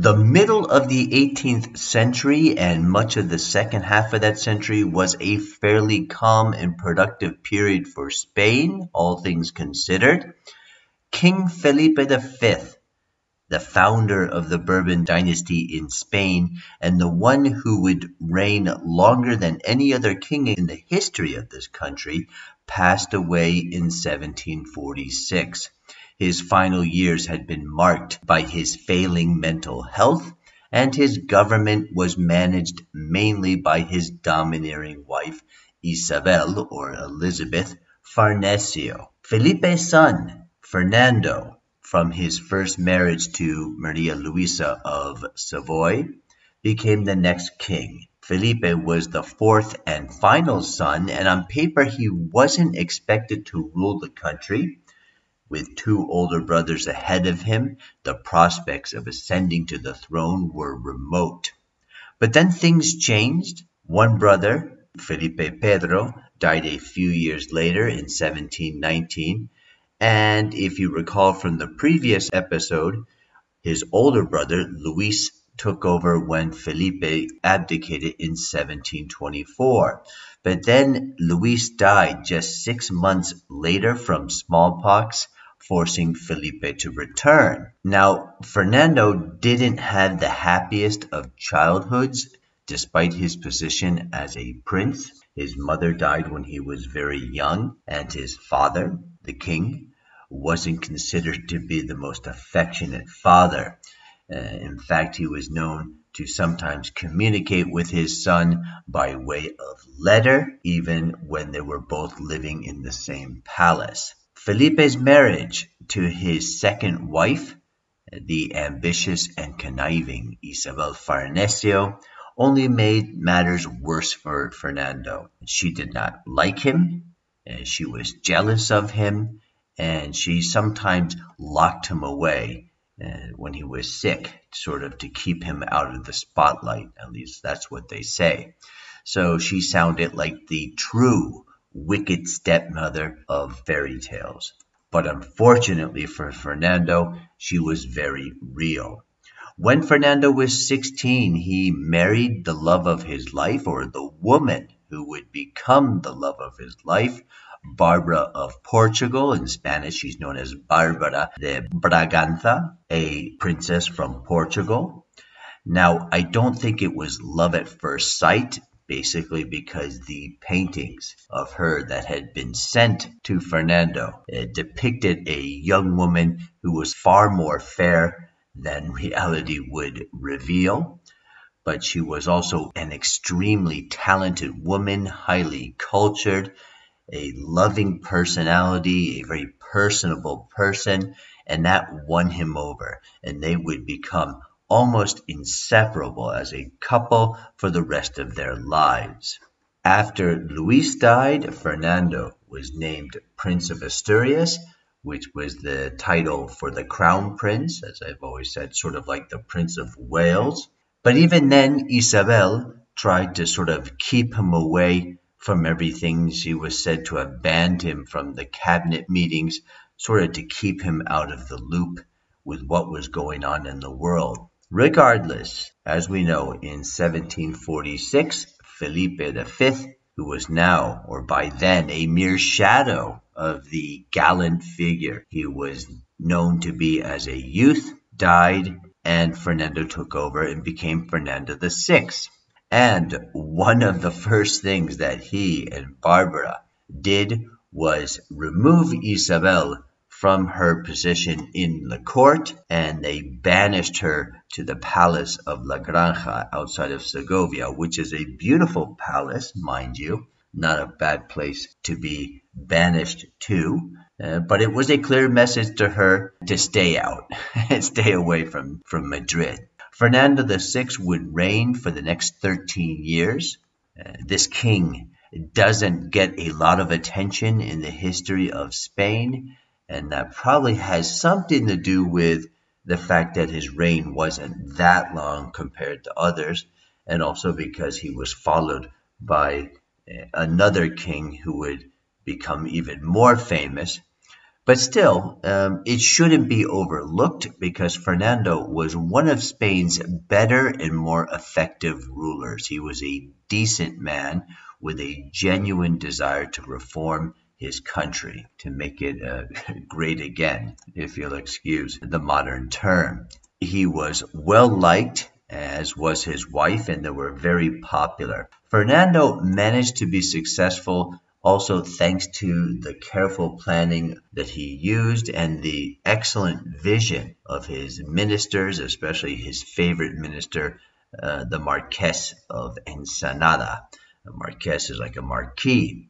The middle of the 18th century and much of the second half of that century was a fairly calm and productive period for Spain, all things considered. King Felipe V, the founder of the Bourbon dynasty in Spain and the one who would reign longer than any other king in the history of this country, passed away in 1746. His final years had been marked by his failing mental health, and his government was managed mainly by his domineering wife, Isabel, or Elizabeth, Farnesio. Felipe's son, Fernando, from his first marriage to Maria Luisa of Savoy, became the next king. Felipe was the fourth and final son, and on paper he wasn't expected to rule the country. With two older brothers ahead of him, the prospects of ascending to the throne were remote. But then things changed. One brother, Felipe Pedro, died a few years later in 1719, and if you recall from the previous episode, his older brother, Luis, took over when Felipe abdicated in 1724. But then Luis died just 6 months later from smallpox, forcing Felipe to return. Now, Fernando didn't have the happiest of childhoods, despite his position as a prince. His mother died when he was very young, and his father, the king, wasn't considered to be the most affectionate father. In fact, he was known to sometimes communicate with his son by way of letter, even when they were both living in the same palace. Felipe's marriage to his second wife, the ambitious and conniving Isabel Farnesio, only made matters worse for Fernando. She did not like him, she was jealous of him, and she sometimes locked him away when he was sick, sort of to keep him out of the spotlight. At least that's what they say. So she sounded like the true wicked stepmother of fairy tales. But unfortunately for Fernando, she was very real. When Fernando was 16, he married the love of his life, or the woman who would become the love of his life, Barbara of Portugal. In Spanish, she's known as Bárbara de Braganza, a princess from Portugal. Now, I don't think it was love at first sight, basically because the paintings of her that had been sent to Fernando depicted a young woman who was far more fair than reality would reveal. But she was also an extremely talented woman, highly cultured, a loving personality, a very personable person, and that won him over, and they would become almost inseparable as a couple for the rest of their lives. After Luis died, Fernando was named Prince of Asturias, which was the title for the crown prince, as I've always said, sort of like the Prince of Wales. But even then, Isabel tried to sort of keep him away from everything. She was said to have banned him from the cabinet meetings, sort of to keep him out of the loop with what was going on in the world. Regardless, as we know, in 1746, Felipe V, who was now, or by then, a mere shadow of the gallant figure he was known to be as a youth, died, and Fernando took over and became Fernando VI. And one of the first things that he and Barbara did was remove Isabel from her position in the court, and they banished her to the palace of La Granja outside of Segovia, which is a beautiful palace, mind you, not a bad place to be banished to. But it was a clear message to her to stay out and stay away from Madrid. Fernando VI would reign for the next 13 years. This king doesn't get a lot of attention in the history of Spain, and that probably has something to do with the fact that his reign wasn't that long compared to others, and also because he was followed by another king who would become even more famous. But still, it shouldn't be overlooked because Fernando was one of Spain's better and more effective rulers. He was a decent man with a genuine desire to reform his country, to make it great again, if you'll excuse the modern term. He was well liked, as was his wife, and they were very popular. Fernando managed to be successful also thanks to the careful planning that he used and the excellent vision of his ministers, especially his favorite minister, the Marquess of Ensenada. A Marquess is like a marquis.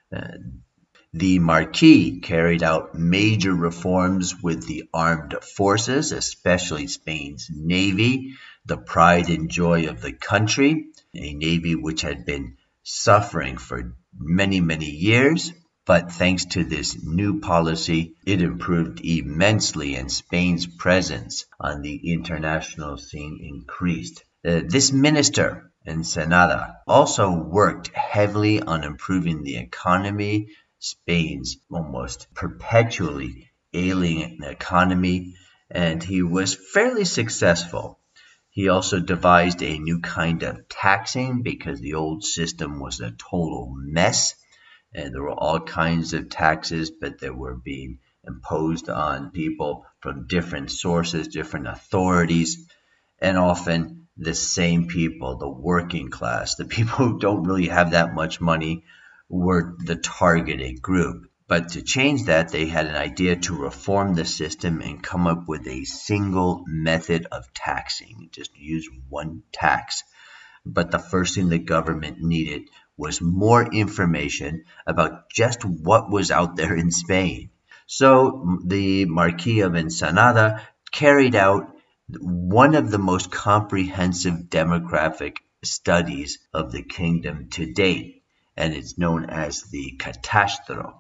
The Marquis carried out major reforms with the armed forces, especially Spain's navy, the pride and joy of the country, a navy which had been suffering for many, many years. But thanks to this new policy, it improved immensely and Spain's presence on the international scene increased. This minister, Ensenada, also worked heavily on improving the economy, Spain's almost perpetually ailing economy, and he was fairly successful. He also devised a new kind of taxing because the old system was a total mess. And there were all kinds of taxes, but they were being imposed on people from different sources, different authorities, and often the same people, the working class, the people who don't really have that much money, were the targeted group. But to change that, they had an idea to reform the system and come up with a single method of taxing. Just use one tax. But the first thing the government needed was more information about just what was out there in Spain. So the Marquis of Ensenada carried out one of the most comprehensive demographic studies of the kingdom to date, and it's known as the Catastro.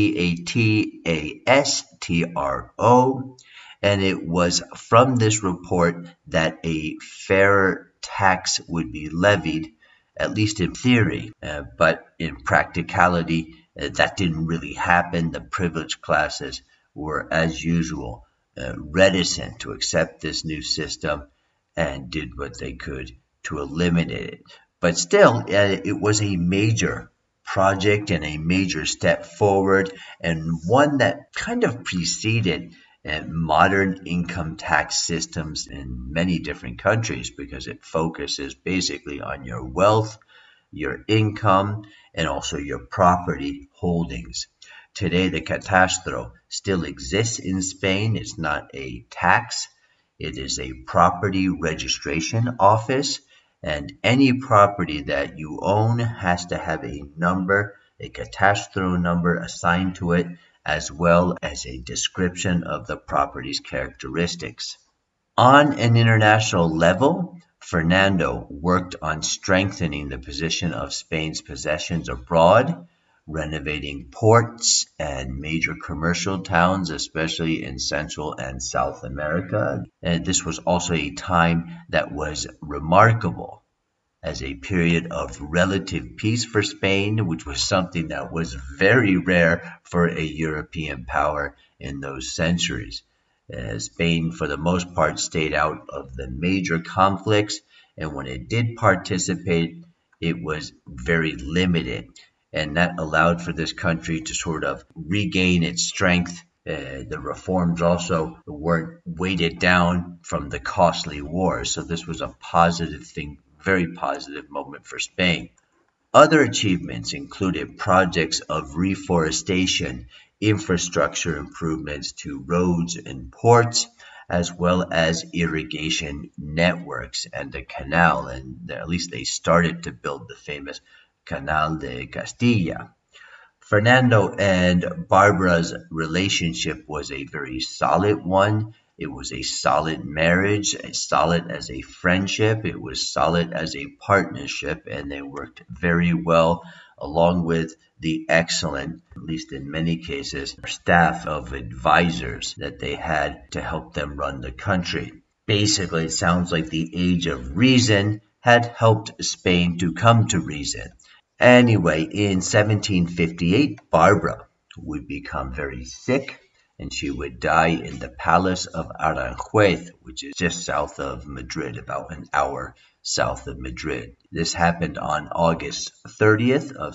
Catastro, and it was from this report that a fairer tax would be levied, at least in theory, but in practicality, that didn't really happen. The privileged classes were, as usual, reticent to accept this new system and did what they could to eliminate it. But still, it was a major project and a major step forward, and one that kind of preceded modern income tax systems in many different countries because it focuses basically on your wealth, your income, and also your property holdings. Today, the Catastro still exists in Spain. It's not a tax. It is a property registration office. And any property that you own has to have a number, a Catastro number assigned to it, as well as a description of the property's characteristics. On an international level, Fernando worked on strengthening the position of Spain's possessions abroad, renovating ports and major commercial towns, especially in Central and South America. And this was also a time that was remarkable as a period of relative peace for Spain, which was something that was very rare for a European power in those centuries. Spain, for the most part, stayed out of the major conflicts, and when it did participate, it was very limited. And that allowed for this country to sort of regain its strength. The reforms also weren't weighted down from the costly wars. So this was a positive thing, very positive moment for Spain. Other achievements included projects of reforestation, infrastructure improvements to roads and ports, as well as irrigation networks and the canal. And at least they started to build the famous Canal de Castilla. Fernando and Barbara's relationship was a very solid one. It was a solid marriage, as solid as a friendship. It was solid as a partnership, and they worked very well along with the excellent, at least in many cases, staff of advisors that they had to help them run the country. Basically, it sounds like the age of reason had helped Spain to come to reason. Anyway, in 1758, Barbara would become very sick. and she would die in the palace of Aranjuez, which is just south of Madrid, about an hour south of Madrid. This happened on August 30th of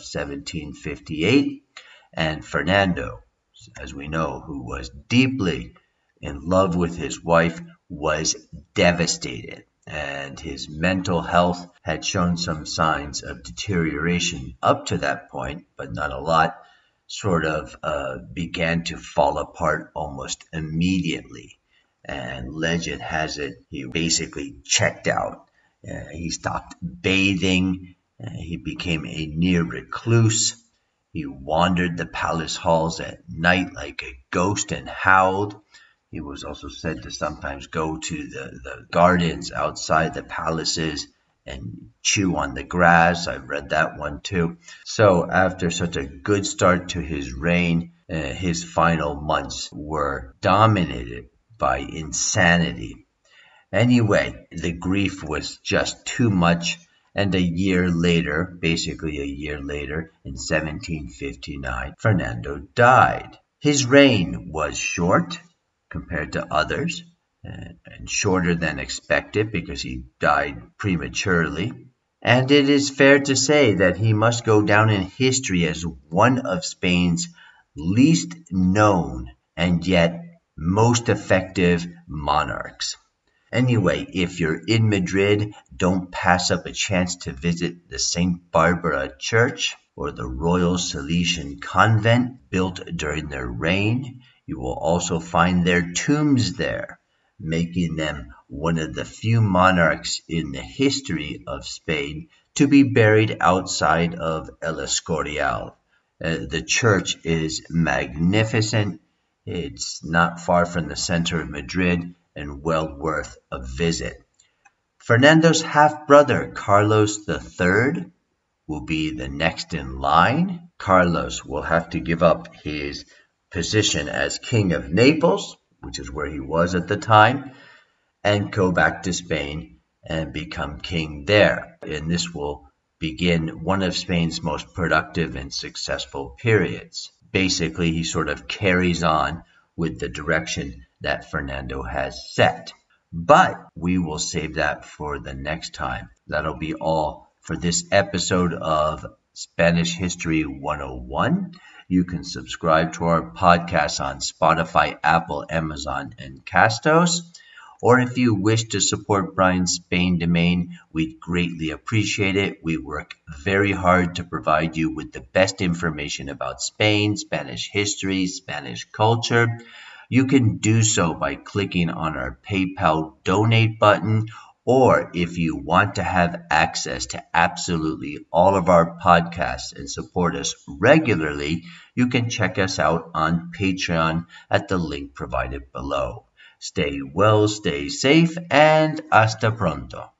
1758, and Fernando, as we know, who was deeply in love with his wife, was devastated, and his mental health had shown some signs of deterioration up to that point, but not a lot. Sort of began to fall apart almost immediately. And legend has it, he basically checked out. He stopped bathing. He became a near recluse. He wandered the palace halls at night like a ghost and howled. He was also said to sometimes go to the gardens outside the palaces and chew on the grass. I've read that one too. So after such a good start to his reign, his final months were dominated by insanity. Anyway, the grief was just too much, and a year later, basically a year later, in 1759, Fernando died. His reign was short compared to others, and shorter than expected because he died prematurely. And it is fair to say that he must go down in history as one of Spain's least known and yet most effective monarchs. Anyway, if you're in Madrid, don't pass up a chance to visit the St. Barbara Church or the Royal Salesian Convent built during their reign. You will also find their tombs there, making them one of the few monarchs in the history of Spain to be buried outside of El Escorial. The church is magnificent. It's not far from the center of Madrid and well worth a visit. Fernando's half-brother, Carlos III, will be the next in line. Carlos will have to give up his position as King of Naples, which is where he was at the time, and go back to Spain and become king there. And this will begin one of Spain's most productive and successful periods. Basically, he sort of carries on with the direction that Fernando has set. But we will save that for the next time. That'll be all for this episode of Spanish History 101. You can subscribe to our podcast on Spotify, Apple, Amazon, and Castos. Or if you wish to support Brian's Spain domain, we'd greatly appreciate it. We work very hard to provide you with the best information about Spain, Spanish history, Spanish culture. You can do so by clicking on our PayPal donate button, or if you want to have access to absolutely all of our podcasts and support us regularly, you can check us out on Patreon at the link provided below. Stay well, stay safe, and hasta pronto.